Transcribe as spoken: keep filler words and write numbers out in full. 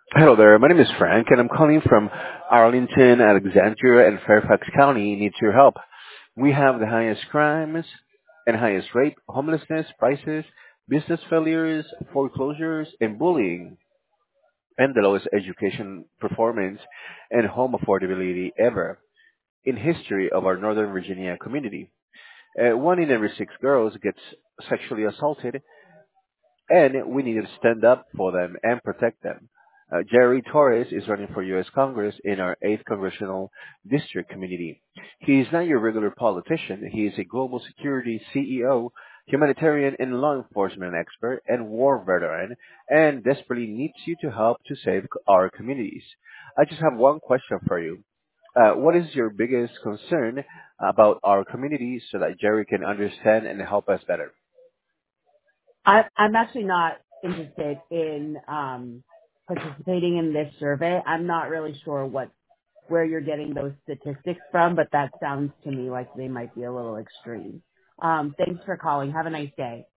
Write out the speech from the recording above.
Hello there. My name is Frank, and I'm calling from Arlington, Alexandria, and Fairfax County. Needs your help. We have the highest crimes and highest rate, homelessness, prices, business failures, foreclosures, and bullying, and the lowest education performance and home affordability ever in history of our Northern Virginia community. Uh, one in every six girls gets sexually assaulted, and we need to stand up for them and protect them. Uh, Jerry Torres is running for U S. Congress in our eighth Congressional District Committee. He is not your regular politician. He is a global security C E O, humanitarian and law enforcement expert, and war veteran, and desperately needs you to help to save our communities. I just have one question for you. Uh, what is your biggest concern about our community so that Jerry can understand and help us better? I, I'm actually not interested in um, participating in this survey. I'm not really sure what where you're getting those statistics from, but that sounds to me like they might be a little extreme. Um, thanks for calling. Have a nice day.